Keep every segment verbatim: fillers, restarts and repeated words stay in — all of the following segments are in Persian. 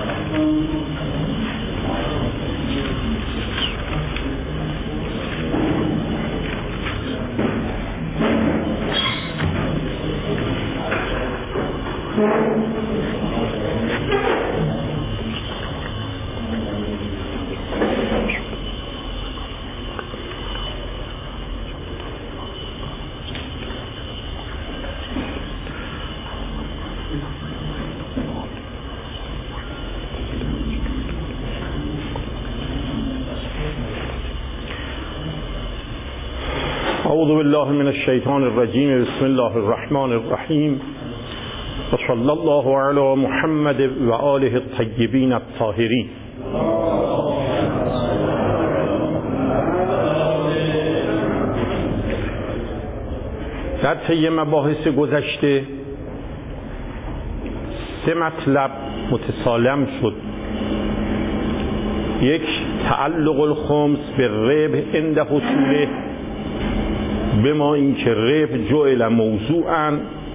اعوذ بالله من الشیطان الرجیم. بسم الله الرحمن الرحیم و صلی الله علی محمد و آله الطیبین الطاهرین. در طی مباحث گذشته سه مطلب متسالم شد. یک، تعلق الخمس به ربح عند حصوله، به ما این که ربح جعل موضوعا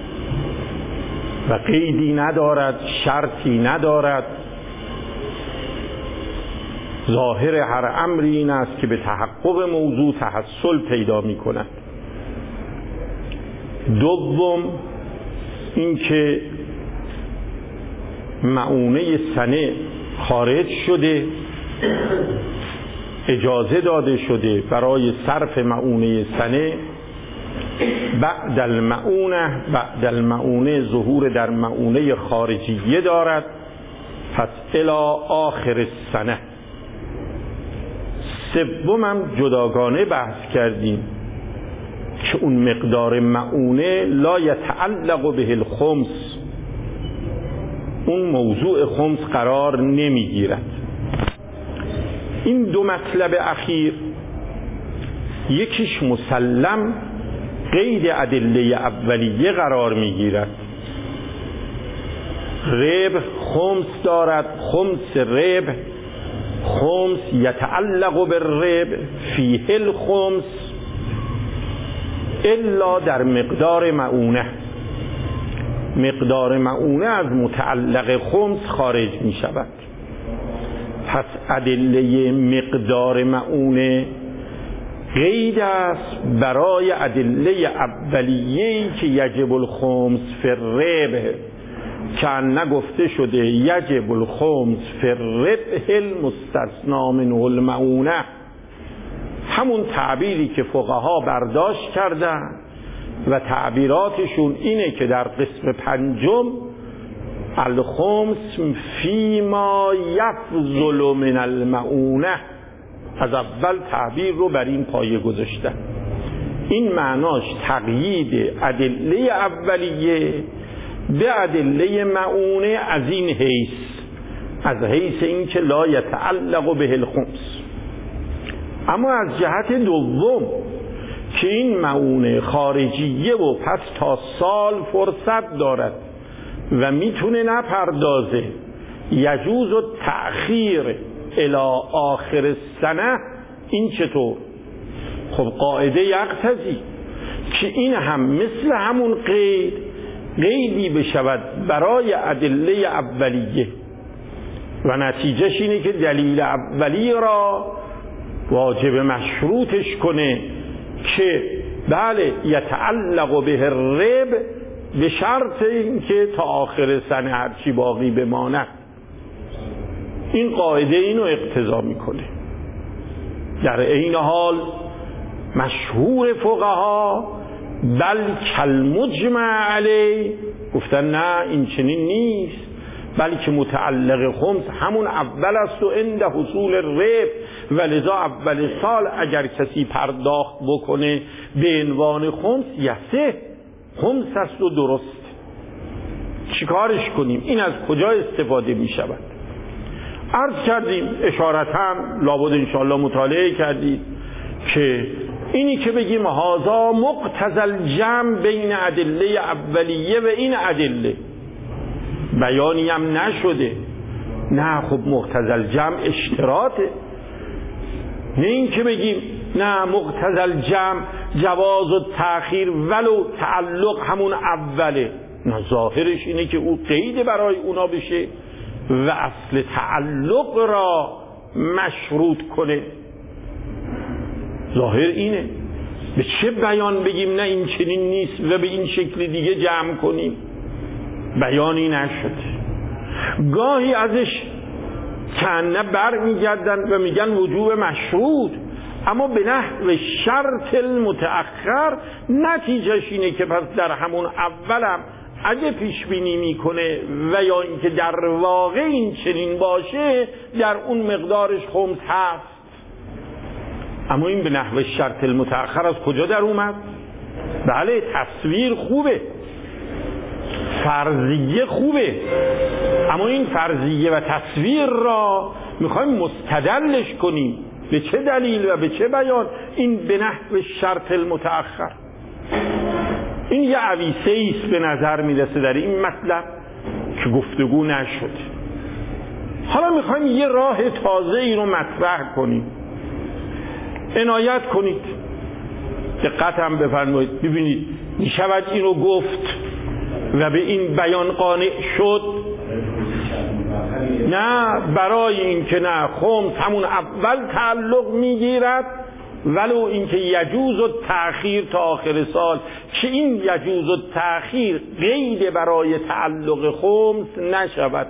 و قیدی ندارد، شرطی ندارد، ظاهر هر امری این است که به تحقق موضوع تحصل پیدا می کند. دوم، این که مؤونه سنه خارج شده، اجازه داده شده برای صرف مؤونه سنه. بعد المؤونه بعد المؤونه ظهور در مؤونه خارجیه دارد، پس الی آخر السنه. سومم جداگانه بحث کردیم که اون مقدار مؤونه لا یتعلق به الخمس، اون موضوع خمس قرار نمیگیرد. این دو مطلب اخیر یکیش مسلم قید ادله اولیه قرار میگیرد. ربح خمس دارد، خمس ربح، خمس یتعلق بالربح فیه الخمس الا در مقدار مؤونه. مقدار مؤونه از متعلق خمس خارج می شود. پس ادله مقدار مؤونه قید است برای ادله اولیه‌ای که یجب الخمس فی الربح، که نگفته شده یجب الخمس فی الربح المستثنی منه المؤونه، همون تعبیری که فقها برداشت کردن و تعبیراتشون اینه که در قسم پنجم الخمس فیما یفضل من المؤونه، از اول تعبیر رو بر این پایه گذاشتن. این معناش تقیید ادله اولیه به ادله مؤونه از این حیث، از حیث این که لا یتعلق به الخمس. اما از جهت دوم که این مؤونه خارجیه و پس تا سال فرصت دارد و میتونه نپردازه، یجوز و تأخیر الی آخر السنه. این چطور؟ خب قاعده یقتضی که این هم مثل همون قید قیدی بشود برای ادله اولیه و نتیجهش اینه که دلیل اولی را واجب مشروطش کنه که بله یتعلق به الربح، به شرط اینکه تا آخر سنه هرچی باقی بماند. این قاعده اینو اقتضا میکنه. در این حال مشهور فقها بل کالمجمع علیه گفتن نه این چنین نیست، بلکه متعلق خمس همون اول است و عند حصول الربح، و لذا اول سال اگر کسی پرداخت بکنه به عنوان خمس یسه، خمس است و درست. چیکارش کنیم؟ این از کجا استفاده می شود؟ عرض کردیم اشارتاً، لابد انشاءالله مطالعه کردید که اینی که بگیم هذا مقتضی الجمع بین ادله اولیه و این ادله، بیانی هم نشده. نه خب مقتضی الجمع اشتراطه. نه این که بگیم نه مقتضی الجمع جواز و تأخیر ولو تعلق همون اوله. نه، ظاهرش اینه که او قید برای اونا بشه و اصل تعلق را مشروط کنه. ظاهر اینه. به چه بیان بگیم نه این چنین نیست و به این شکل دیگه جمع کنیم؟ بیانی نشد. گاهی ازش کنه بر میگردن و میگن وجوب مشروط، اما به نحو شرط المتأخر. نتیجهش اینه که پس در همون اولم اگه پیش بینی میکنه و یا اینکه در واقع این چنین باشه در اون مقدارش خمس هست. اما این به نحو شرط المتأخر از کجا در اومد؟ بله تصویر خوبه، فرضیه خوبه، اما این فرضیه و تصویر را میخوایم مستدلش کنیم. به چه دلیل و به چه بیان؟ این به نحو شرط المتأخر. این یه عویسه ایست به نظر میرسه در این مطلب که گفتگو نشد. حالا میخوایم یه راه تازه ای رو مطرح کنیم. عنایت کنید، دقت هم بفرمایید. ببینید میشود این رو گفت و به این بیان قانع شد؟ نه، برای این که نه خمس همون اول تعلق میگیرد، ولو اینکه یجوز و تأخیر تا آخر سال، که این یجوز و تأخیر قید برای تعلق خمس نشود،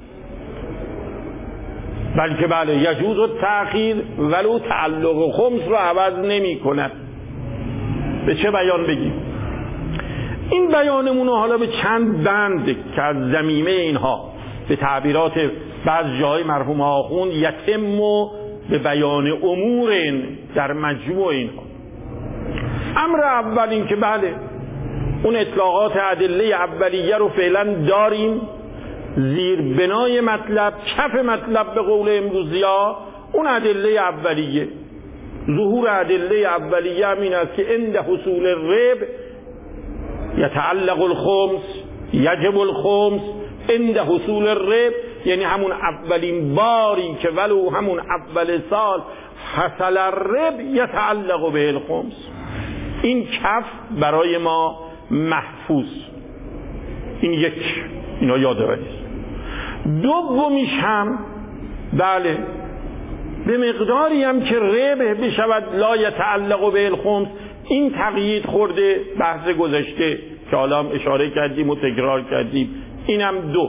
بلکه بله یجوز و تأخیر ولو تعلق خمس رو عوض نمی کند. به چه بیان بگیم؟ این بیانمون حالا به چند بند که از ضمیمه اینها به تعبیرات بعض جای مرحوم آخوند یتم و به بیان امور در مجموع اینها. امر اول این که بله اون اطلاقات ادله اولیه رو فعلا داریم، زیر بنای مطلب، کف مطلب به قول امروزیا اون ادله اولیه. ظهور ادله اولیه هم این است که عند حصول الرب یتعلق الخمس، یجب الخمس عند حصول الرب، یعنی همون اولین باری که ولو همون اول سال حصل الرب یتعلق به الخمس. این کف برای ما محفوظ. این یک، اینا یادآوری. دومیش هم بله به مقداری هم که ربح بشود لا یتعلق به الخمس، این تقیید خورده بحث گذشته که حالا هم اشاره کردیم و تکرار کردیم. اینم دو،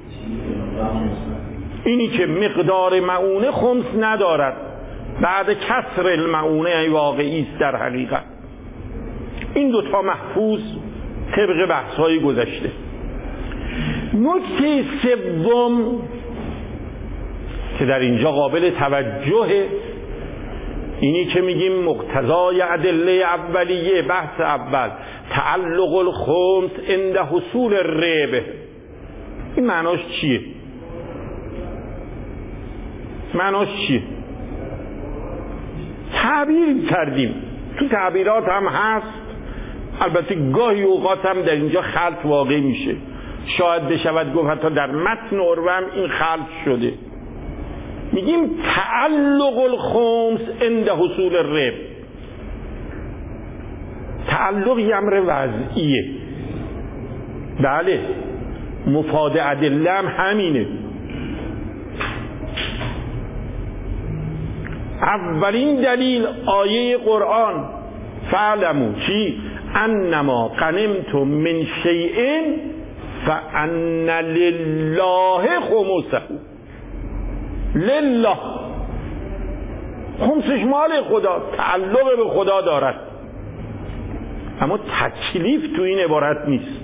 اینی که مقدار معونه خمس ندارد، بعد کسر المعونه واقعی است در حقیقت. این دوتا محفوظ طبق بحث‌های گذشته. نکته سوم که در اینجا قابل توجه، اینی که میگیم مقتضای ادله اولیه، بحث اول تعلق الخمس عند حصول الربح. این معناش چیه؟ معناش چیه؟ تعبیر کردیم، تو تعبیرات هم هست، البته گاهی اوقات هم در اینجا خلط واقع میشه، شاید بشود گفت حتی در متن عروه هم این خلط شده. میگیم تعلق الخمس عند حصول الربح. تعلق یه امر وضعیه، بله مفاد ادله هم همینه. اولین دلیل آیه قرآن فعلمو چی؟ انما غنمتم من شیء فان لله خمسه. لله، خمسش مال خدا، تعلق به خدا دارد، اما تکلیف تو این عبارت نیست.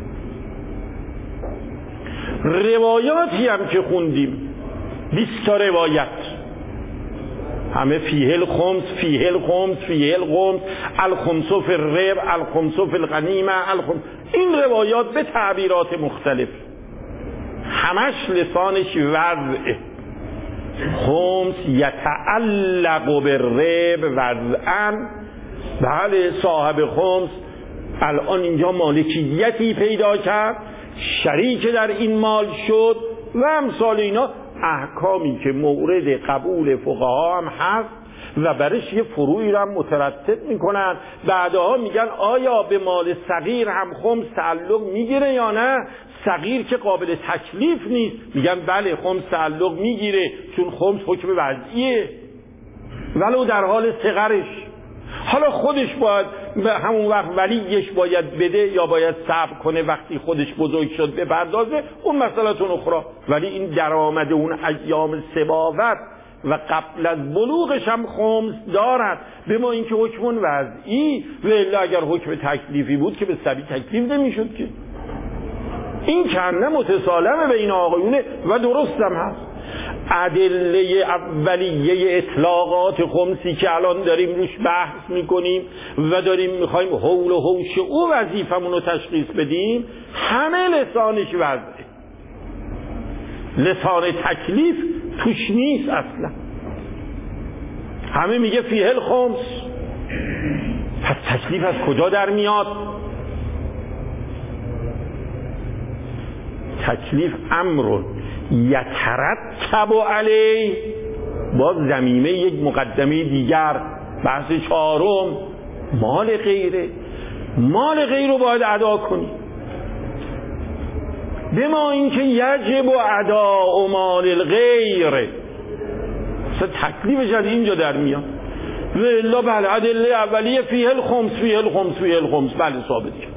روایاتی هم که خوندیم، بیست تا روایت، همه فیه الخمس فیه الخمس فیه الخمس الخمس فی الربح الخمس فی الغنیمه الخمس. این روایات به تعبیرات مختلف، همش لسانش وضعه. خمس یتعلق بالربح وضعا، بله صاحب خمس الان اینجا مالکیتی پیدا کرد، شریک در این مال شد و امثال اینا، احکامی که مورد قبول فقها هم هست و برش یه فروعی رو هم مترتب میکنن. بعدها میگن آیا به مال صغیر هم خمس تعلق میگیره یا نه؟ صغیر که قابل تکلیف نیست میگن بله خمس تعلق میگیره چون خمس حکم وضعیه ولو در حال صغرش. حالا خودش باید به همون وقت ولیش باید بده یا باید صبر کنه وقتی خودش بزرگ شد بپردازه، اون مسئله‌تون اخرى. ولی این درآمد اون ایام سباوت و قبل از بلوغش هم خمس دارد، به ما اینکه حکم وضعی و الا اگر حکم تکلیفی بود که به صبی تکلیف نمیشد که. این کنه متسالمه بین آقایونه و درست هم هست. ادله اولیه اطلاقات خمسی که الان داریم روش بحث میکنیم و داریم میخوایم حول و حوش او وظیفمون رو تشخیص بدیم، همه لسانش وضعه، لسان تکلیف توش نیست اصلا. همه میگه فیه الخمس، پس تکلیف از کجا در میاد؟ تکلیف امر یترتب علیه، باز ضمیمه یک مقدمه دیگر، بحث چهارم مال غیره. مال غیر رو باید ادا کنی، به ما اینکه یجب اداء مال الغیر، مثلا تکلیفش از اینجا در میاد. و الا بله ادله اولیه فیه الخمس فیه الخمس فیه الخمس، بله ثابت کرد.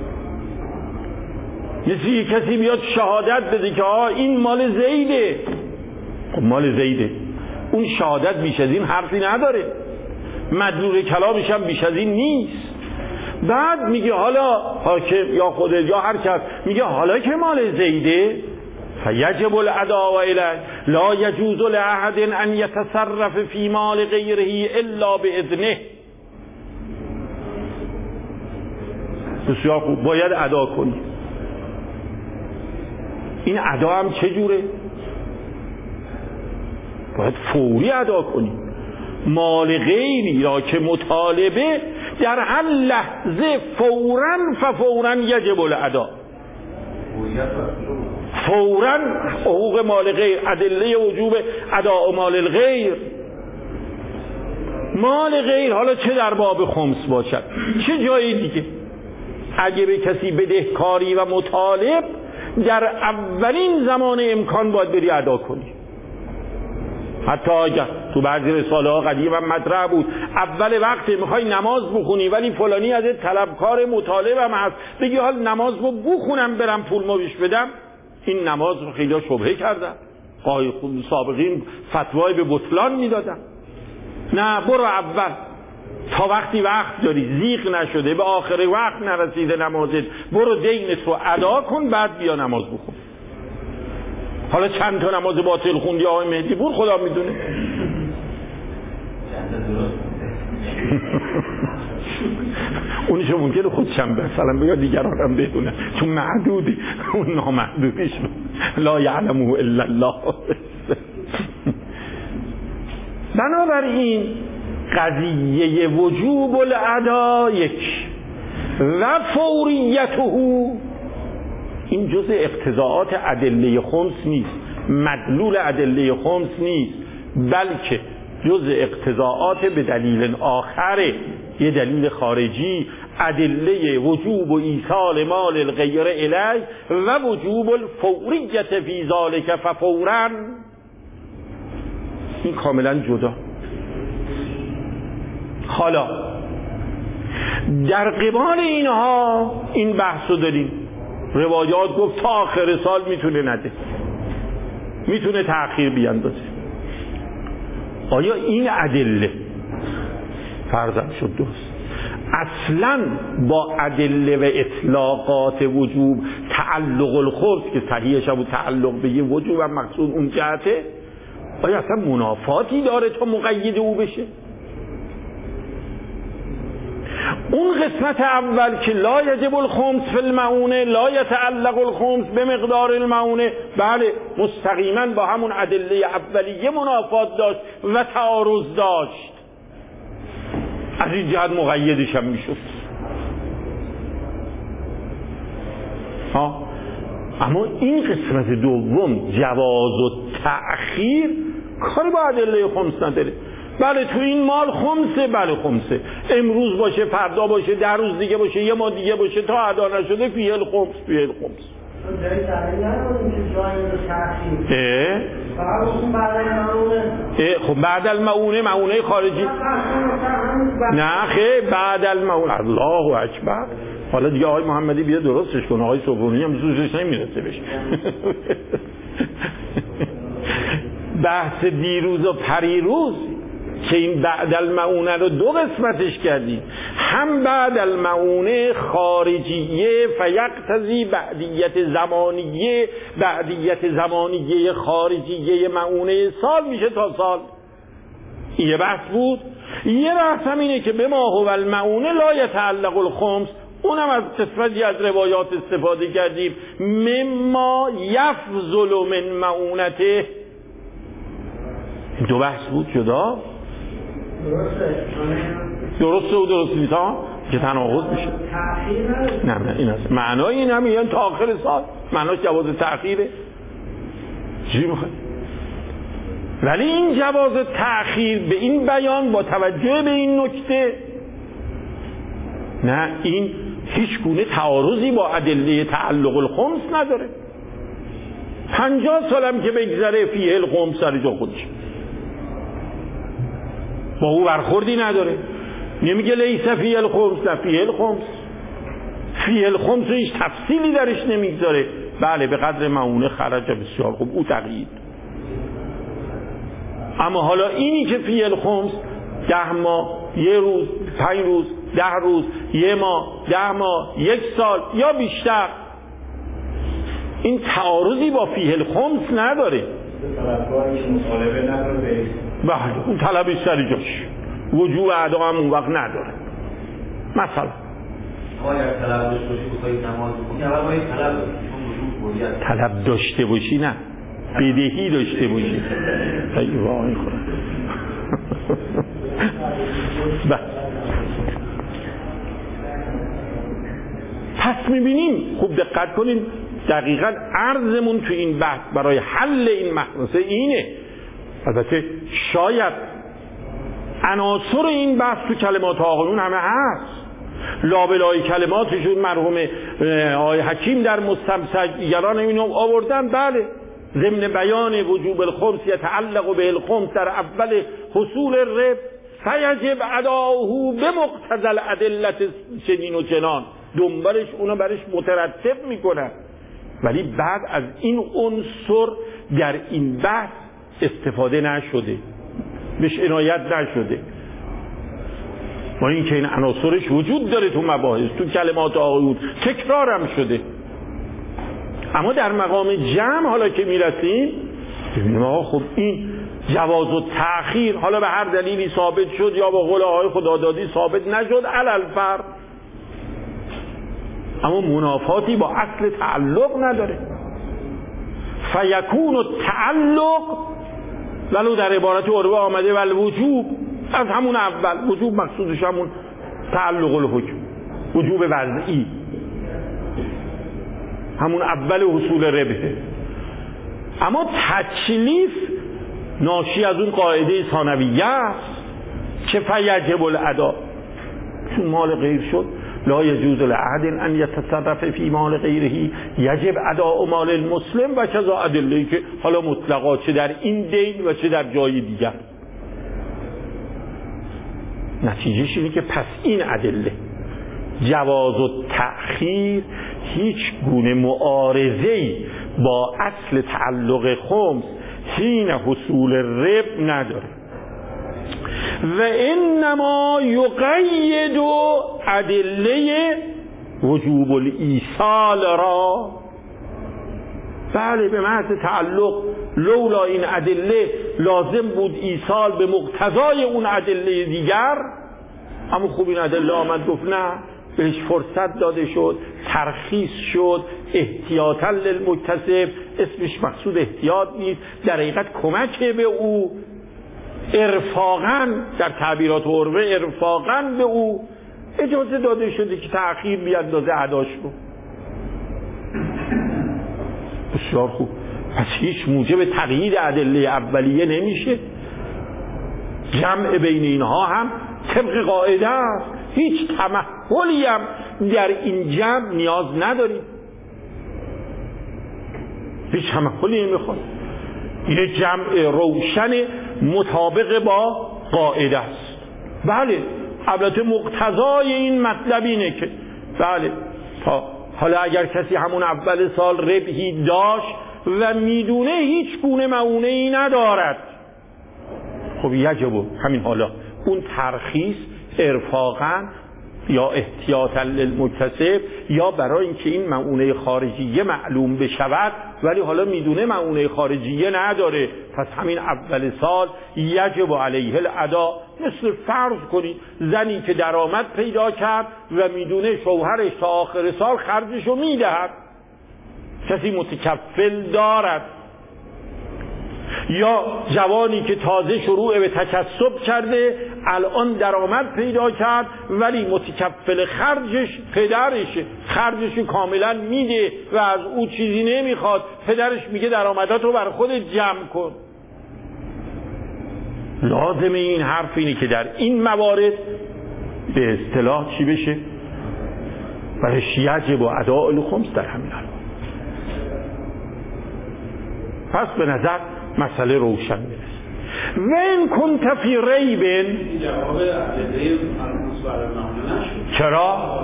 مثل یک کسی بیاد شهادت بده که آه این مال زیده، خب مال زیده، اون شهادت بیش از این حرفی نداره، مدلول کلامش هم بیش از این نیست. بعد میگه حالا حاکم یا خودت یا هر کس میگه حالا که مال زیده فیجب الاداء الیه لا یجوز لاحد ان یتصرف فی مال غیره الا باذنه. بسیار خوب، باید ادا کنی. این ادا هم چجوره؟ باید فوری ادا کنی. مال غیری را که مطالبه در هر لحظه فوراً ففوراً یجب الاداء، فوراً حقوق مال غیر، ادله وجوب اداء مال الغیر. مال غیر حالا چه در باب خمس باشد چه جای دیگه، اگه به کسی بدهکاری و مطالب در اولین زمان امکان باید بری ادا کنی. حتی اگر تو بعضی رساله ها قدیم هم مطرح بود، اول وقت میخوای نماز بخونی ولی فلانی از طلبکار مطالبم هست، بگی حال نماز رو بخونم برم پول مویش بدم، این نماز رو خیلی شبهه کردن. قای خود سابقین فتوای به بطلان میدادن. نه، برو اول تا وقتی وقت داری، زیغ نشده، به آخر وقت نرسیده نمازت، برو دینت رو ادا کن، بعد بیا نماز بخون. حالا چند تا نماز باطل خوندی آقای مهدی پور خدا میدونه. اونیشو ممکنه خودشم مثلا بگه دیگران هم بدونن، چون محدودی، اون نامحدودیش لا یعلمه الا الله. بنابراین قضیه وجوب الاداء یک و فوریته، این جزء اقتضاعات ادله خمس نیست، مدلول ادله خمس نیست، بلکه جزء اقتضاعات به دلیل آخره، یه دلیل خارجی، ادله وجوب و ایصال مال الغیر الیه و وجوب الفوریت فی ذلک ففورا. این کاملا جدا. حالا در قبال اینها این بحثو داریم، روایات گفت تا آخر سال میتونه نده، میتونه تأخیر بیاندازه. آیا این ادله فرضاً شد دوست اصلاً با ادله و اطلاقات وجوب تعلق الخمس که صحیحش بود تعلق به یه وجوب و مقصود اون جهته، آیا اصلا منافاتی داره تا مقید او بشه؟ اون قسمت اول که لا یجب الخمس فی المعونه لا یتعلق الخمس بمقدار المعونه، بله مستقیما با همون ادله اولیه منافات داشت و تعارض داشت، از این جهت مقیدش هم میشد. ها، اما این قسمت دوم جواز و تأخیر کاری با ادله خمس نداره. بله تو این مال خمسه، بله خمسه، امروز باشه، فردا باشه، ده روز دیگه باشه، یه ماه دیگه باشه، تا ادا نشده فیه الخمس فیه الخمس. خب بعد المعونه معونه خارجی نه خیر بعد المعونه الله اکبر. حالا دیگه آقای محمدی بیا درستش کن، آقای صبحانی هم زوزش نمیرسه بشه. بحث دیروز و پریروز که این بعد المعونه رو دو قسمتش کردیم، هم بعد المعونه خارجیه فیقتضی بعدیت زمانیه، بعدیت زمانیه خارجیه معونه سال میشه تا سال. یه بحث بود. یه بحث هم اینه که به ما هو المعونه لا یتعلق الخمس، اونم از قسمتی از روایات استفاده کردیم، مما یفضل من معونته. دو بحث بود جدا. درسته و درست نیست ها که تناقض میشه. نه نه این است معنای این هم میگن تا آخر سال، معناش جواز تأخیره. چی میخواد؟ ولی این جواز تأخیر به این بیان با توجه به این نکته، نه این هیچ گونه تعارضی با ادله تعلق الخمس نداره. پنجاه سالم که بگذره فیه الخمس سر جا خودش، با او برخوردی نداره. نمیگه لیس فیه الخمس، نه فیه الخمس. فیه الخمس هیچ تفصیلی درش نمیگذاره. بله به قدر معونه خرج بسیار خوب، او تقیید. اما حالا اینی که فیه الخمس ده ماه، یه روز، پنج روز، ده روز، یه ماه، ده ماه، یک سال یا بیشتر، این تعارضی با فیه الخمس نداره. بله اون طلبش سر جاش، وجوب ادا هم اون وقت نداره. مثلا طلب داشته باشی، نه بدهی داشته باشی. ای وای خدا. پس میبینیم خوب دقت کنیم، دقیقاً عرضمون تو این بحث برای حل این محرسه اینه. البته شاید عناصر این بحث تو کلمات آقایون همه هست، لابلای کلماتشون مرحوم آقای حکیم در مستمسک دیگران اینو آوردن. بله ضمن بیان وجوب الخمس یتعلق به الخمس در اول حصول الرب فیجب اداؤه به مقتضی الادله چنین و چنان، دنبالش اونو برش مترتب میکنن. ولی بعد از این عنصر در این بحث استفاده نشده، بهش عنایت نشده. با این که این عناصرش وجود داره تو مباحث، تو کلمات آقایون تکرارم شده. اما در مقام جمع حالا که میرسیم ببینیم آقا خب این جواز و تأخیر حالا به هر دلیلی ثابت شد یا با قول آقای خدادادی ثابت نشد علل فرض، اما منافاتی با اصل تعلق نداره. فیکون التعلق ولو در عبارت عربه آمده ول وجوب، از همون اول وجوب مقصودش همون تعلق الحکم، وجوب وضعی، همون اول حصول ربحه. اما تکلیف ناشی از اون قاعده ثانویه است که فیجب الادا، چون مال غیر شد لا یجوز لأحد ان یتصرف فی مال غیره یجب اداء مال المسلم و کذا ادله‌ای که حالا مطلقا چه در این دین و چه در جای دیگر. نتیجهش اینه که پس این ادله جواز و تأخیر هیچ گونه معارضه‌ای با اصل تعلق خمس حین حصول رب نداره و انما یقید ادله وجوب الایصال را. بله به محض تعلق لولا این ادله لازم بود ایصال به مقتضای اون ادله دیگر، اما خوب این ادله آمد گفت نه، بهش فرصت داده شد، ترخیص شد، احتیاطا للمکتسب. اسمش مقصود احتیاط نیست، در حقیقت کمک به او، ارفاقا در تعبیرات عربه ارفاقا به او اجازه داده شده که تأخیر بیاندازه اداش رو. بسیار خوب. پس هیچ موجب تغییر ادله اولیه نمیشه. جمع بین اینها هم طبق قاعده است، هیچ تمحلی هم در این جمع نیاز نداریم. هیچ تمهلی نمیخواد، یه جمع روشن مطابق با قاعده است. بله البته مقتضای این مطلب اینه که بله حالا اگر کسی همون اول سال ربحی داشت و میدونه هیچ گونه معونه‌ای ندارد، خب یجب همین حالا اون ترخیص ارفاقا یا احتیاطا للمکتسب یا برای اینکه این معونه خارجیه معلوم بشود، ولی حالا میدونه معونه خارجیه نداره، پس همین اول سال یجب علیه الادا. مثل فرض کنید زنی که درآمد پیدا کرد و میدونه شوهرش تا آخر سال خرجشو میدهد، کسی متکفل دارد، یا جوانی که تازه شروع به تکسب کرده الان درآمد پیدا کرد ولی متکفل خرجش پدرشه، خرجش کاملا میده و از او چیزی نمیخواد، پدرش میگه درآمدات رو بر خودت جمع کن. لازم این حرف اینه که در این موارد به اصطلاح چی بشه؟ برش یجب و اداء الخمس در همین حال. پس به نظر مسئله روشن میرسه. و این کنت فی ریب، چرا؟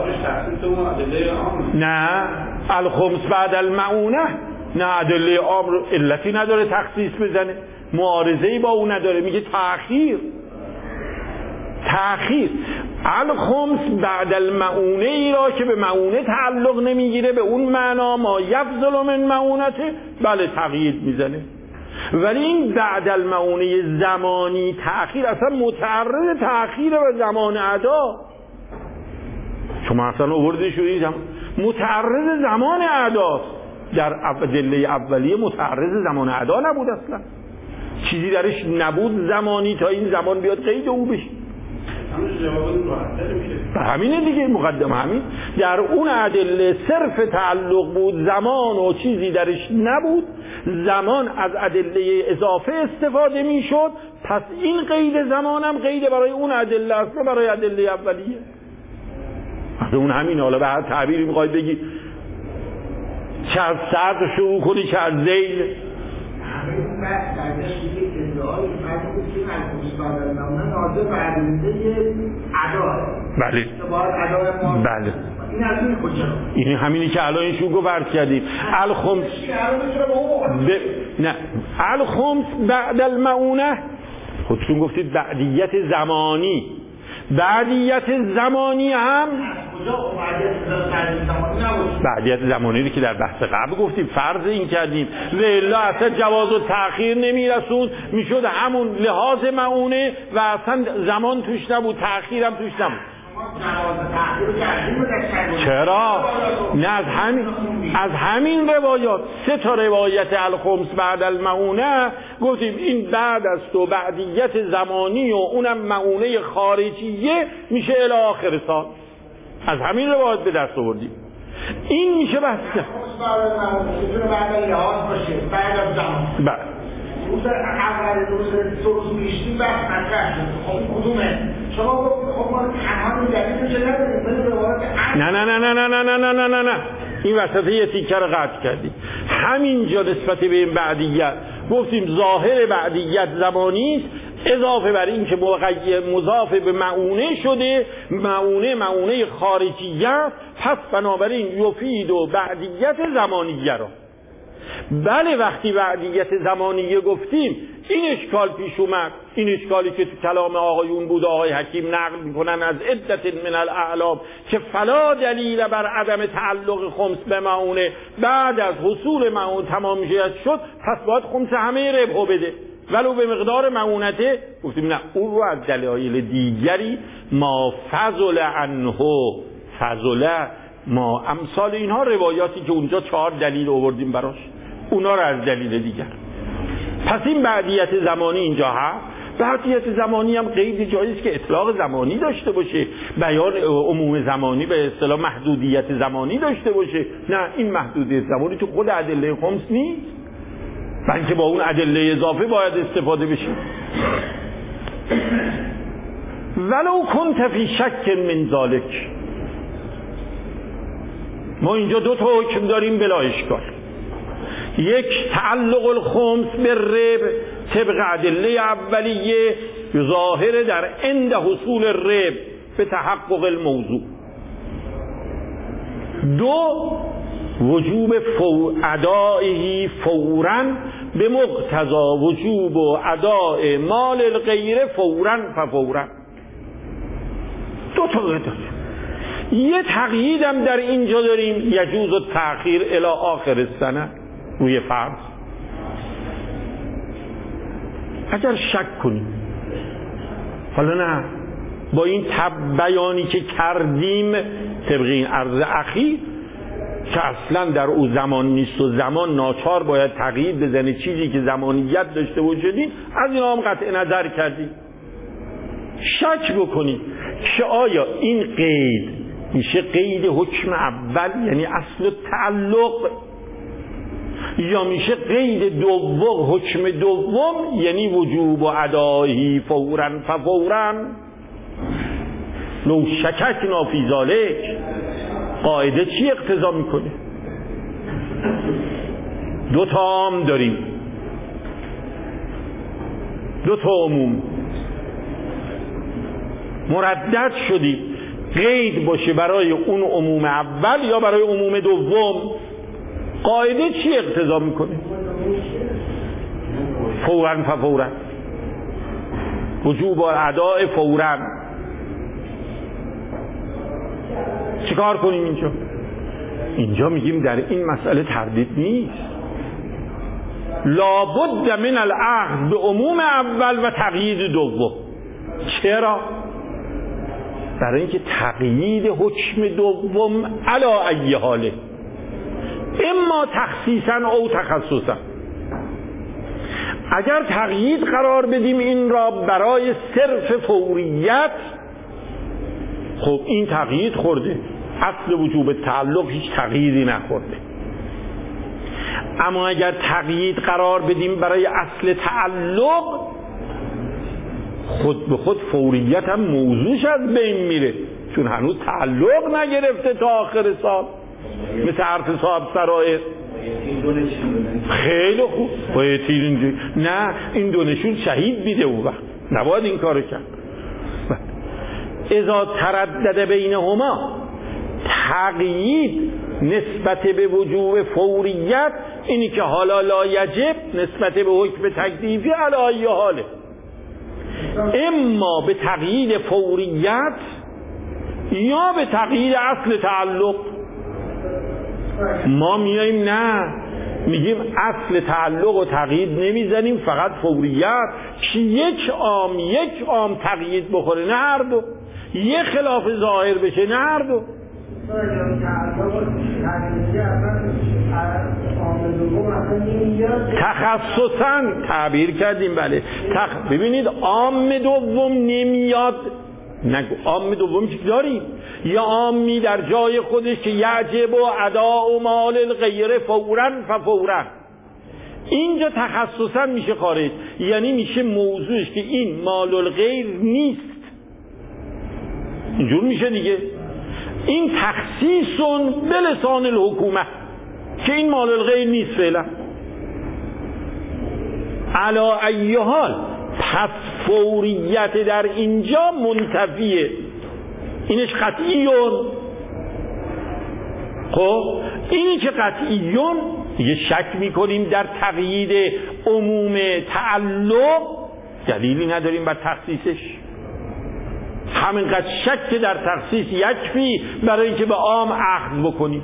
نه الخمس بعد المعونه، نه ادله عام علتی نداره تخصیص بزنه، معارضه‌ای با اون نداره، میگه تأخیر تأخیر الخمس بعد المعونه ای را که به معونه تعلق نمیگیره به اون معنا ما یفضل من معونته بله تقیید میزنه، ولی این بعد المعونه زمانی تأخیر اصلا متعرض تأخیر و زمان ادا. شما اصلا آورده شدید متعرض زمان اداست، در ادله اولیه متعرض زمان ادا نبود، اصلا چیزی درش نبود زمانی تا این زمان بیاد قید او بشه. همینه دیگه، مقدم همین در اون ادله صرف تعلق بود زمان و چیزی درش نبود، زمان از ادله اضافه استفاده میشد، پس این قید زمانم قید برای اون ادله است نه برای ادله اولیه. از اون همین حالا به هر تعبیری میخواید بگی چه از سرد شروع کنی چه از زیل. همین بحث برگشت که ادعای فرض بود که الخمس بعد المعونه ناظر به ادله ادا. بله بله این از این کجا؟ این همینی که الان ایشون گفت عرض کردیم الخمس ب... نه الخمس بعد المعونه خودتون گفتید بعدیت زمانی، بعدیت زمانی هم بعدیت زمانی که در بحث قبل گفتیم فرض این کردیم و الا اصلا جواز و تأخیر نمیرسون، میشد همون لحاظ معونه و اصلا زمان توش نبود تأخیر هم توش نبود. چرا؟ نه از همین از همین روایات سه تا روایت الخمس بعد المعونه گفتیم این بعد است و بعدیت زمانی و اونم معونه خارجیه میشه الی آخر سال، از همین روایت به دست آوردیم. این میشه بحث بعد لحاظ باشه بعد از زمان بعد روز اول روز روز بیشتری بحث مطرح شد. خب کدومه؟ شما گفتید خب ما همون دلیل چه نداریم ولی روایت نه نه نه نه نه نه نه نه نه نه این وسط یه تیکه رو قطع کردیم. همینجا نسبت به این بعدیت گفتیم ظاهر بعدیت زمانی است اضافه بر این که مضاف به معونه شده، معونه معونه خارجیه، پس بنابراین یفید و بعدیت زمانیه را. بله وقتی بعدیت زمانیه گفتیم این اشکال پیش اومد، این اشکالی که تو کلام آقایون بود آقای حکیم نقل میکنن از عدت من الاعلام که فلا دلیل بر عدم تعلق خمس به معونه، بعد از حصول معونه تمامیت شد پس باید خمس همه ربحو بده ولو به مقدار معونته. گفتیم نه اون رو از دلایل دیگری ما فضل عنه فضل ما امثال اینها روایاتی که اونجا چهار دلیل آوردیم براش اونا رو از دلیل دیگر. پس این بعدیت زمانی اینجا هست. بعدیت زمانی هم قید جاییست که اطلاق زمانی داشته باشه، بیان عموم زمانی به اصطلاح محدودیت زمانی داشته باشه. نه این محدودیت زمانی تو خود ادله خمس نیست، بلکه با اون ادله اضافه باید استفاده بشه. ولو کنت فی شک من ذالک، ما اینجا دو تا حکم داریم بلا اشکال. یک تعلق الخمس به ربع طبق ادله اولیه ظاهر در عند حصول ربع به تحقق الموضوع. دو وجوب فو ادائه فوراً به مقتضا وجوب و اداء مال الغیر فوراً ففوراً. دو تا داریم. یه تقییدم در اینجا داریم یجوز التأخیر الی آخر السنه روی فرض. اگر شک کنیم حالا نه با این تب بیانی که کردیم طبق این عرض اخیر که اصلا در او زمان نیست و زمان ناچار باید تقیید بزنه چیزی که زمانیت داشته باشدیم، از این هم قطع نظر کردیم. شک بکنیم که آیا این قید میشه قید حکم اول یعنی اصل تعلق، یا میشه قید دوم حکم دوم یعنی وجوب و ادایی فوراً ففوراً. لو شککنا فی ذلک قاعده چی اقتضا میکنه؟ دو تا عام داریم، دو تا عموم. مردد شدیم قید باشه برای اون عموم اول یا برای عموم دوم. قاعده چی اقتضا میکنه؟ فوراً ففوراً، وجوب و اداء فوراً. چیکار کنیم اینجا؟ اینجا میگیم در این مسئله تردید نیست، لابد من الاخذ به عموم اول و تقیید دوم. چرا؟ برای اینکه تقیید حکم دوم علی ای حاله، اما تخصیصا او تخصصا. اگر تقیید قرار بدیم این را برای صرف فوریت، خب این تقیید خورده، اصل وجوب تعلق هیچ تقییدی نخورده. اما اگر تقیید قرار بدیم برای اصل تعلق، خود به خود فوریت هم موضوعش از بین میره، چون هنوز تعلق نگرفته تا آخر سال، مثل حرف صاحب سرائر. خیلی خوب باید اینجا نه این دونشون شهید بیده او وقت نباید این کارو کرد. اذا تردد بینهما، تقیید نسبت به وجوب فوریت اینی که حالا لا یجب نسبت به حکم تکلیفی علی ای حاله، اما به تقیید فوریت یا به تقیید اصل تعلق. ما میاییم نه میگیم اصل تعلق و تقیید نمیزنیم، فقط فوریت، که یک عام یک عام تقیید بخوره، نه هر دو، یه خلاف ظاهر بشه، نه هر دو. تخصصاً تعبیر کردیم. بله تخ... ببینید عام دوم نمیاد، نگو عام دوم چی داریم؟ یا عامی در جای خودش که یجب و اداء مال الغیر فوراً ففوراً. اینجا تخصصاً میشه خارج، یعنی میشه موضوعش که این مال الغیر نیست، اینجور میشه دیگه. این تخصیصون به لسان الحکومه که این مال الغیر نیست فعلا. علا ای حال پس فوریت در اینجا منتفیه، اینش قطعیون. خب اینی که قطعیون دیگه شک میکنیم در تقیید عموم تعلق، دلیلی نداریم بر تخصیصش. همینقدر شک در تخصیص یکفی برای اینکه به عام اخذ بکنیم.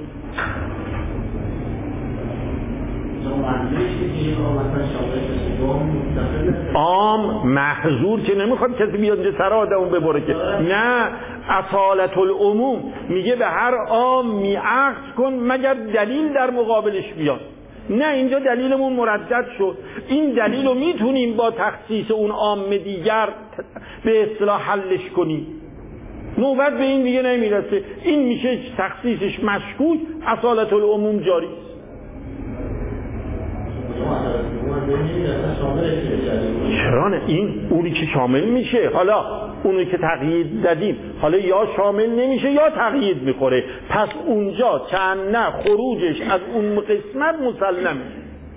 عام محظور که نمیخواد کسی بیاد اینجا سر آدمون ببره که نه، اصالت العموم میگه به هر عام می اخذ کن مگر دلیل در مقابلش بیاد. نه اینجا دلیلمون مردد شد، این دلیل رو میتونیم با تخصیص اون عام دیگر به اصطلاح حلش کنیم، نوبت به این دیگه نمیرسه، این میشه تخصیصش مشکوک، اصالت العموم جاری. چرا نه؟ این اونی که شامل میشه، حالا اونی که تقیید دادیم حالا یا شامل نمیشه یا تقیید میخوره، پس اونجا چند نه خروجش از اون قسمت مسلمه.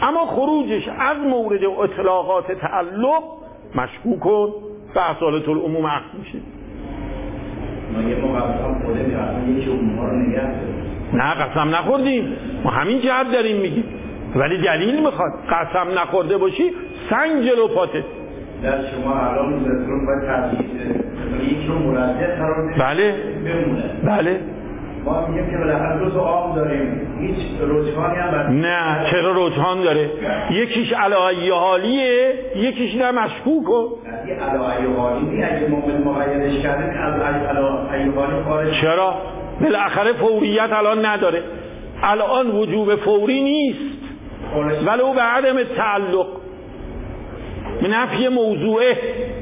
اما خروجش از مورد اطلاقات تعلق مشکوک کن به اصالت العموم عقد میشه. ما یه موقع قسم خوردیم که اصلا یکی عموما رو نگه داریم. نه قسم نخوردیم، ما همین جهت داریم میگیم، ولی دلیل میخواد. قسم نخورده باشی سنگ جلو پاته. در شما الان میذارم باید تحصیل یکی رو مرجع قرار بدید بله بمونه. بله ما میگیم که بالاخره دو تا آب داریم، هیچ رجحانی هم بر نه. چرا رجحان داره؟ یکیش علی حالیه، یکیش نه مشکوکه. اگه علی حالی نی، اگه مومن مقیدش کردیم از علی حالی خارج. چرا؟ بالاخره فوریت الان نداره. الان وجوب فوری نیست ولو به عدم تعلق من نفی موضوعه.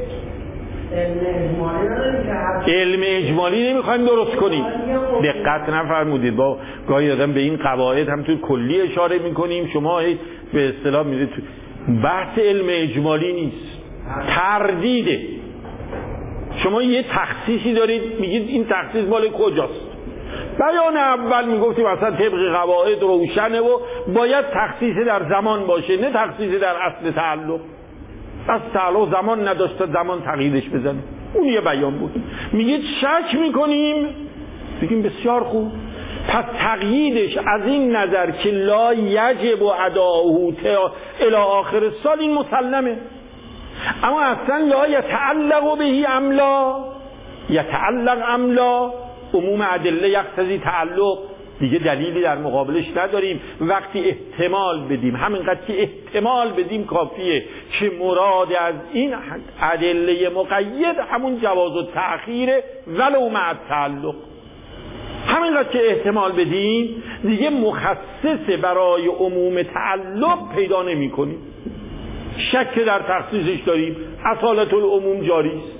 علم اجمالی نمیخوایم درست کنیم. دقت نفرمودید، با گاهی آدم به این قواعد هم توی کلی اشاره میکنیم، شما به اصطلاح میرید تو بحث علم اجمالی نیست، تردیده. شما یه تخصیصی دارید میگید این تخصیص مال کجاست؟ بیان اول میگفتیم اصلا طبق قواعد روشنه و باید تخصیص در زمان باشه، نه تخصیص در اصل تعلق. از تعلق زمان نداشت، زمان تغییرش بزنه، اون یه بیان بود. میگید شک میکنیم، بگیم بسیار خوب، پس تقییدش از این نظر که لا یجب اداؤه الی آخر سال این مسلمه. اما اصلا لا یتعلق بهی املا یتعلق املا عموم ادله یقتضی تعلق، دیگه دلیلی در مقابلش نداریم. وقتی احتمال بدیم، همینقدر که احتمال بدیم کافیه که مراد از این ادله مقید همون جواز و تأخیر ولو مع تعلق. همینقدر که احتمال بدیم دیگه مخصص برای عموم تعلق پیدا نمی کنیم. شک در تخصیصش داریم، اصالت العموم جاری است.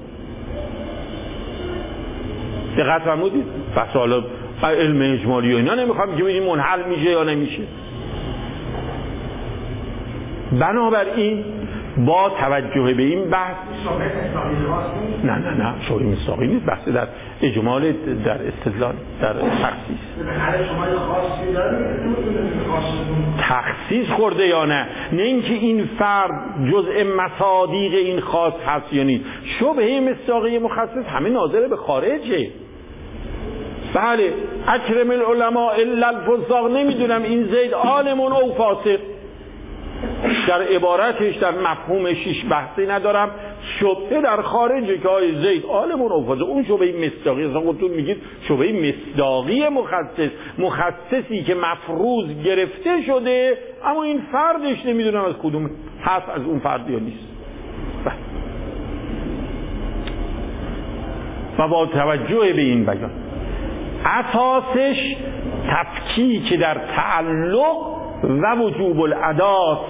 دقت فرمودید؟ بس حالا علم اجمالی و اینا نمیخوام که ببینیم منحل میشه یا نمیشه. بنابراین با توجه به این بحث نه نه نه شوری مستاقی نیست، بحث در اجمال، در استدلال، در تخصیص. تخصیص خورده یا نه، نه اینکه این فرد جزء مصادیق این خاص هست یا نیست. شبهه مستاقی مخصص همه ناظر به خارجه. بله اکرم العلماء الا الفساق، نمیدونم این زید عالمون او فاسق. در عبارتش در مفهومش هیچ بحثی ندارم، شبهه در خارجه که آی زید عالمون او فاسق. اون شبهه مصداقی، اصلا خودتون میگید شبهه مصداقی مخصص، مخصصی که مفروض گرفته شده اما این فردش نمیدونم از کدوم هست، از اون فرد یا نیست. و با توجه به این بیان اساسش تفکیک در تعلق و وجوب الاداست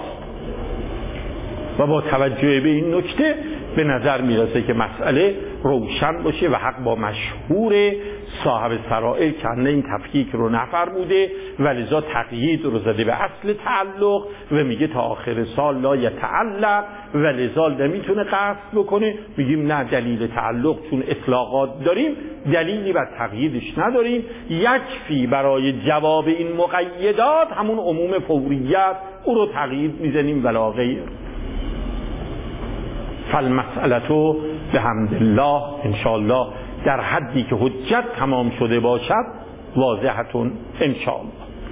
و با توجه به این نکته به نظر میرسه که مسئله روشن باشه و حق با مشهور صاحب سرائر کنه این تفکیک رو نفرموده و لذا تقیید رو زده به اصل تعلق و میگه تا آخر سال لا یتعلق و لذا نمیتونه قصد بکنه. میگیم نه، دلیل تعلق چون اطلاقات داریم دلیلی بر تقییدش نداریم، یکفی برای جواب این مقیدات همون عموم فوریت، او رو تقیید میزنیم ولا غیر. فالمسئلة بحمدالله انشاءالله در حدی که حجت تمام شده باشد واضحتون انشاءالله.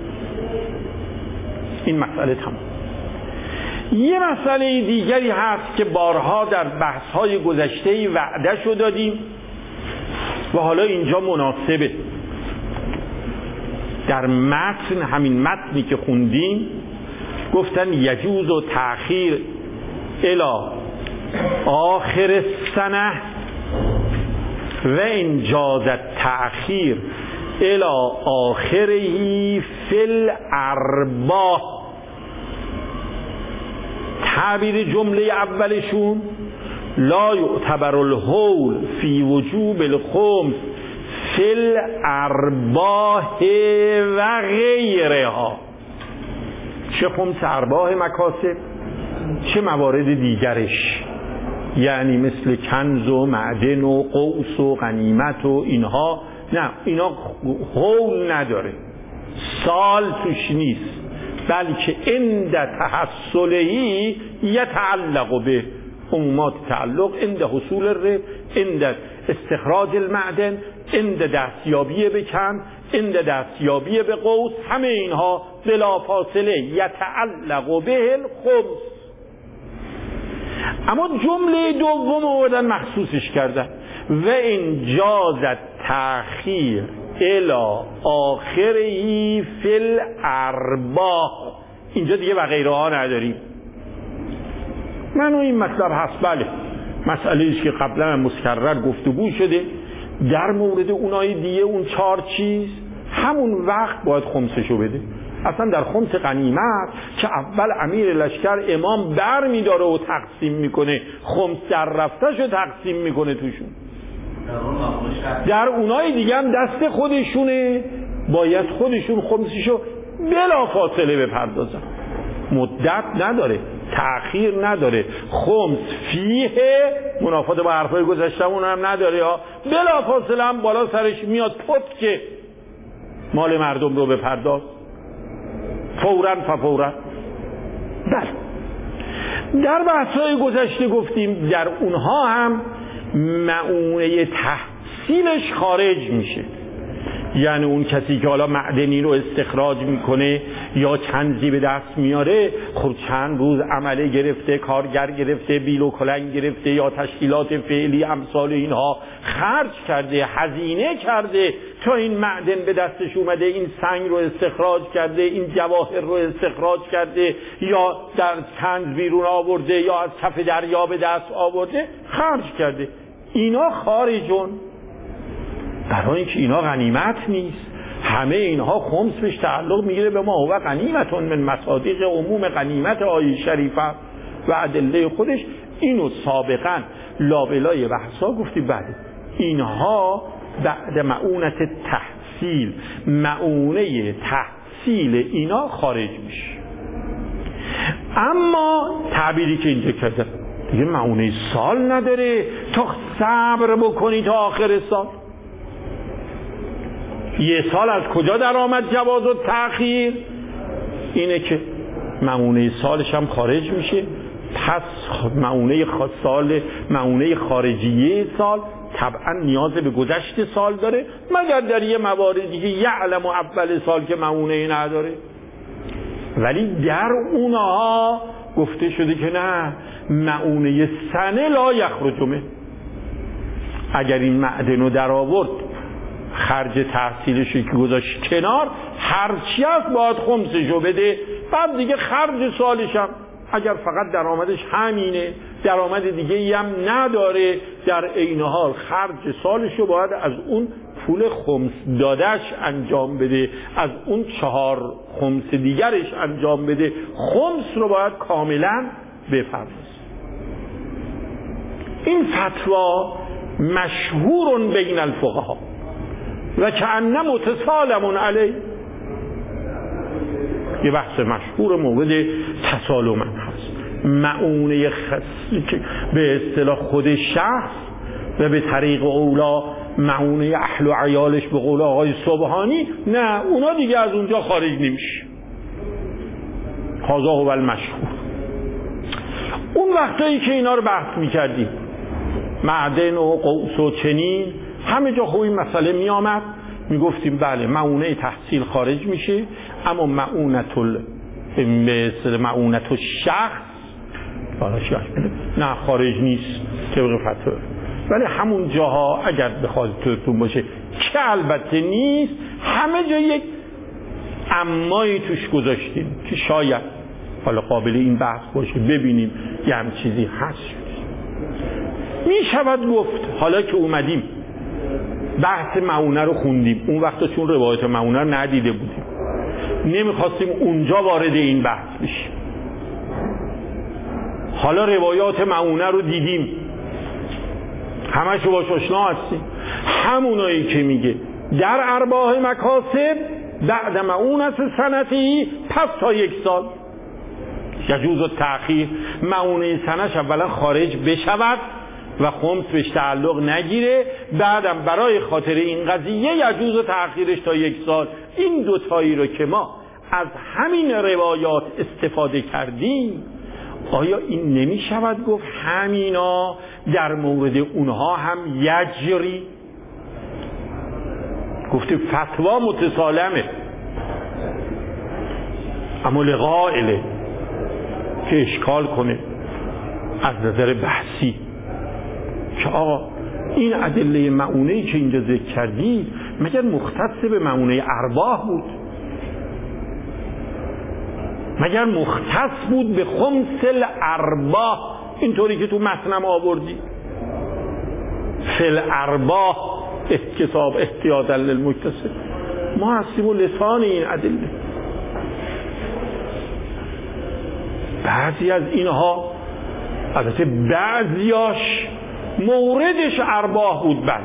این مسئله تمام. یه مسئله دیگری هست که بارها در بحث‌های گذشته وعده شو دادیم و حالا اینجا مناسبه. در متن، همین متنی که خوندیم، گفتن یجوز و تأخیر الی آخر السنه و ان جاز التأخیر الی آخره فی الارباح. تعبیر جمله اولشون لا یعتبر الحول فی وجوب الخمس فی الارباح و غیرها. چه خمس ارباح مکاسب، چه موارد دیگرش، یعنی مثل کنز و معدن و قوس و غنیمت و اینها. نه، اینا حول نداره، سال توش نیست، بلکه عند تحصلهی یتعلق به عمومات تعلق، عند حصول الربح، عند استخراج المعدن، عند دستیابی به کن، عند دستیابی به قوس، همه اینها بلا فاصله یتعلق به الخمس. اما جمله دوم آوردن مخصوصش کردن و این جازت تأخیر الی آخری فی الارباح. اینجا دیگه و غیره ها نداریم. من و این مطلب هست، بله مسئله ایست که قبلا مکرر گفتگو شده در مورد اونای دیگه، اون چهار چیز همون وقت باید خمسشو بده. اصلا در خمس غنیمت که اول امیر لشکر امام بر میداره و تقسیم میکنه، خمس در رفتهشو تقسیم میکنه توشون. در اونای دیگه هم دست خودشونه، باید خودشون خمسشو بلا فاصله بپردازن. مدت نداره، تأخیر نداره، خمس فیه منافات با حرفای گذشتمون هم نداره ها، بلا فاصله هم بالا سرش میاد پت که مال مردم رو بپرداز فوراً فوراً. بله در بحث‌های گذشته گفتیم در اونها هم مؤونه تحصیلش خارج میشه، یعنی اون کسی که حالا معدنی رو استخراج میکنه یا کنزی به دست میاره، خب چند روز عمله گرفته، کارگر گرفته، بیل و کلنگ گرفته یا تشکیلات فعلی امثال اینها خرج کرده، هزینه کرده تا این معدن به دستش اومده، این سنگ رو استخراج کرده، این جواهر رو استخراج کرده یا در کنز بیرون آورده یا از کف دریا به دست آورده، خرج کرده. اینا خارجون، برای اینکه اینا غنیمت نیست، همه اینها خمس بهش تعلق میگیره به ما و غنیمتون من مصادیق عموم غنیمت آیه شریفه و ادله خودش. اینو سابقا لابلای بحثا گفتی. بعد اینها بعد مؤونت تحصیل، مؤونه تحصیل اینا خارج میشه. اما تعبیری که اینجا کرده دیگه مؤونه سال نداره تا صبر بکنی تا آخر سال. یه سال از کجا در آمد جواز و تأخیر؟ اینه که مؤونه سالش هم خارج میشه. پس مؤونه سال، مؤونه خارجیه سال طبعا نیاز به گذشت سال داره، مگر در یه مواردی که یعلم اول سال که مؤونه نداره. ولی در اونها گفته شده که نه، مؤونه سنه لا یخرج منه. اگر این معدن رو در آورد خرج تحصیلش که گذاشت کنار، هرچی هست باید خمسشو بده. بعد دیگه خرج سالش هم اگر فقط درآمدش همینه، درآمد دیگه ای هم نداره، در عین حال خرج سالشو باید از اون پول خمس دادش انجام بده، از اون چهار خمس دیگرش انجام بده. خمس رو باید کاملا بپردازه. این فتوا مشهور بین الفقها و کأن متسالم علیه. یه بحث مشهور مورد تسالم هست. مؤونه خاصی که به اصطلاح خود شخص و به طریق اولا مؤونه اهل و عیالش به قول آقای سبحانی، نه اونا دیگه از اونجا خارج نمیشه. هذا هو المشهور. اون وقتایی که اینا رو بحث میکردیم، معدن و قوس و چنین، همه جا خوب این مسئله می آمد، می گفتیم بله مؤونه تحصیل خارج میشه، اما مؤونت ال مؤونت الشخص نه خارج نیست طبق فتوا. ولی همون جاها اگر بخواد توتون باشه که البته نیست، همه جا یک امایی توش گذاشتیم که شاید حالا قابل این بحث باشه، ببینیم یه هم چیزی هست. می شود گفت حالا که اومدیم بحث مؤونه رو خوندیم، اون وقتا چون روایت مؤونه رو ندیده بودیم، نمیخواستیم اونجا وارد این بحث بشیم. حالا روایات مؤونه رو دیدیم، همشو باش آشنا هستیم. همونایی که میگه در ارباح مکاسب بعد مؤونت سنتی، پس تا یک سال یجوز التأخیر، مؤونه سنش اولا خارج بشود و خمس بهش تعلق نگیره، بعدم برای خاطر این قضیه یجوز تأخیرش تا یک سال. این دوتایی رو که ما از همین روایات استفاده کردیم، آیا این نمی شود گفت همینا در مورد اونها هم یجری؟ گفته فتوا متسالمه، اما لقائله که اشکال کنه از نظر بحثی که آقا این ادله مؤونه‌ای که اینجا ذکر کردی مگر مختص به مؤونه ارباح بود؟ مگر مختص بود به خمس الارباح اینطوری که تو متنم آوردی؟ فل ارباح احتساب احتیاطا للمکتسب. ما هستیم و لسان این ادله. بعضی از اینها البته بعضیاش موردش ارباح بود، بله.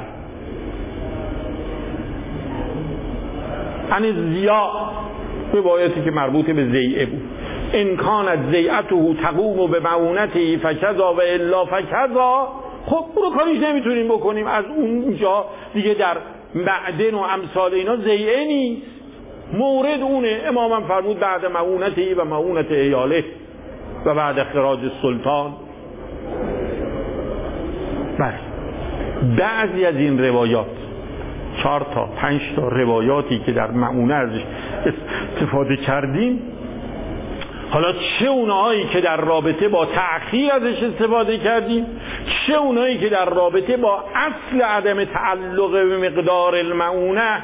یعنی زیا روایتی که مربوط به زیعه بود، ان کانت زیعته تقوم به معونته فکذا و الا فکذا. خب اون رو کاریش نمیتونیم بکنیم، از اونجا دیگه در معدن و امثال اینا زیعه نیست، مورد اونه. امامم فرمود بعد معونته و معونت ایاله و بعد خراج سلطان. بله بعضی از این روایات، چهار تا پنج تا روایاتی که در معونه ازش استفاده کردیم، حالا چه اونهایی که در رابطه با تأخیر ازش استفاده کردیم، چه اونهایی که در رابطه با اصل عدم تعلق به مقدار المعونه،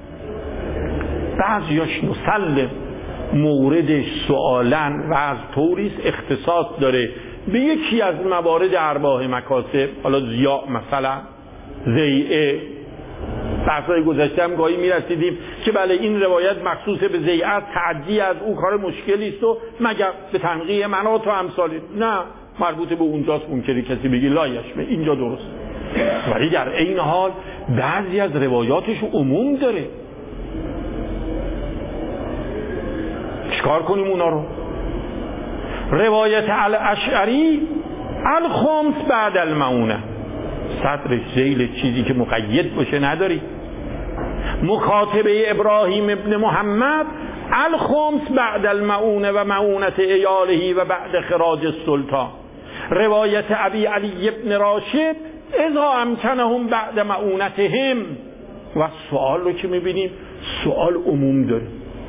بعضیاش مسلم موردش سؤالن و از طوریست اختصاص داره به یکی از موارد ارباح مکاسب، حالا زیا مثلا زیعه. بحثای گذشته هم گاهی میرسیدیم که بله این روایت مخصوص به زیعه، تعدی از او کار مشکلی است و مگر به تنقیح منات و امثالی، نه مربوط به اونجاست. ممکنه کسی بگی لا یشمه، اینجا درست، ولی در این حال بعضی از روایاتش عموم داره. چیکار کنیم اونا رو؟ روایت الاشعری الخمس بعد المعونه، صدرش ذیل چیزی که مقید باشه نداری. مکاتبه ابراهیم ابن محمد الخمس بعد المعونه و معونت ایاله و بعد خراج السلطان. روایت ابی علی ابن راشد اذا امکنهم بعد معونتهم. و سوال رو که میبینیم سوال عموم داره.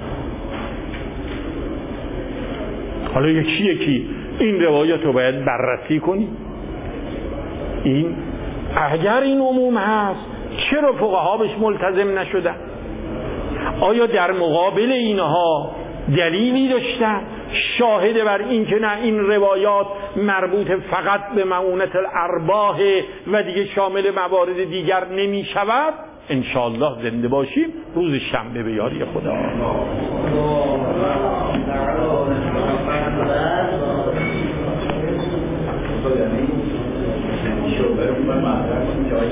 حالا یکی یکی این روایت رو باید بررسی کنیم. این اگر این عموم هست چرا فقها بهش ملتزم نشدن؟ آیا در مقابل اینها دلیلی داشتن شاهد بر این که نه این روایات مربوط فقط به معونت الارباح و دیگه شامل موارد دیگر نمی شود؟ انشاءالله زنده باشیم روز شنبه به یاری خدا.